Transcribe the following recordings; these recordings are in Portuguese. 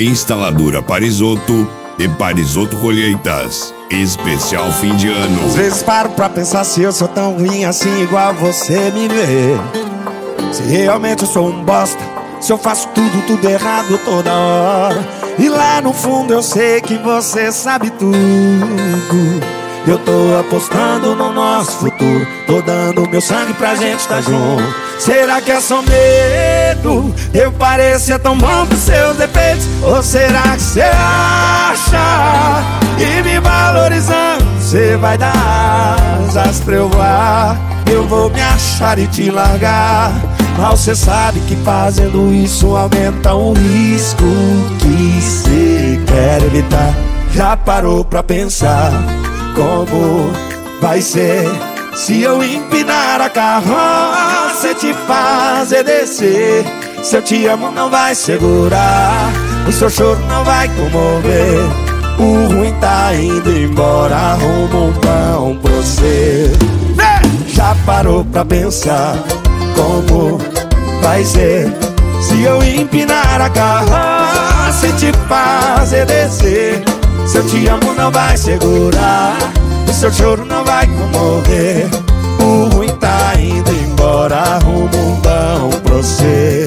Instaladora Parisotto e Parisotto Colheitas. Especial fim de ano. Às vezes paro pra pensar se eu sou tão ruim assim igual você me vê. Se realmente eu sou um bosta, se eu faço tudo errado toda hora. E lá no fundo eu sei que você sabe tudo. Eu tô apostando no nosso futuro, tô dando meu sangue pra gente tá junto. Será que é só medo? Eu parecer tão bom pros seus defeitos? Ou será que você acha que me valorizando você vai dar asas pra eu voar? Eu vou me achar e te largar, mas você sabe que fazendo isso aumenta o risco que você quer evitar. Já parou pra pensar como vai ser se eu empinar a carroça e te fazer descer? Se eu te amo não vai segurar, o seu choro não vai comover. O ruim tá indo embora, arruma um pão pra você. Já parou pra pensar como vai ser se eu empinar a carroça e te fazer descer? Se eu te amo não vai segurar, o seu choro não vai comover. O ruim tá indo embora, arruma um pão pra você.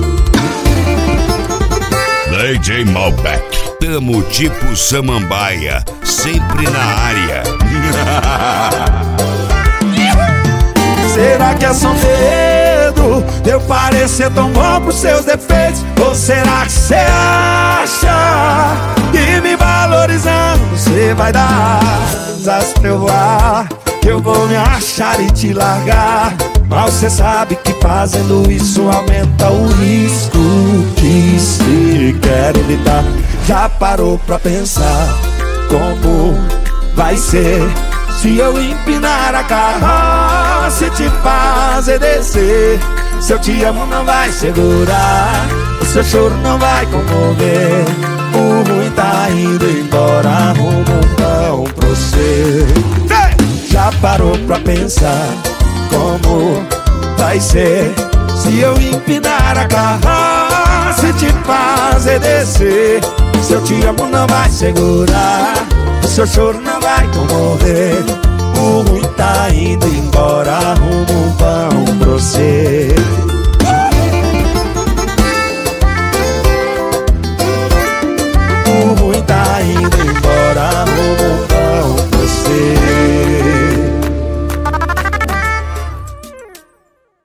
DJ Malbec, tamo tipo Samambaia, sempre na área. Será que é só medo de eu parecer tão bom pros seus defeitos? Ou será que você acha que me valorizando você vai dar asas pra eu voar? Eu vou me achar e te largar, mas você sabe que fazendo isso aumenta o risco que se quer evitar. Já parou pra pensar como vai ser se eu empinar a carroça e te fazer descer? Se eu te amo não vai segurar, o seu choro não vai comover. O ruim tá indo embora, arruma um pão pra você. Já parou pra pensar como vai ser se eu empinar a carroça e te fazer descer? Se eu te amo não vai segurar, o seu choro não vai comover. O ruim tá indo embora, arruma um pão pra você.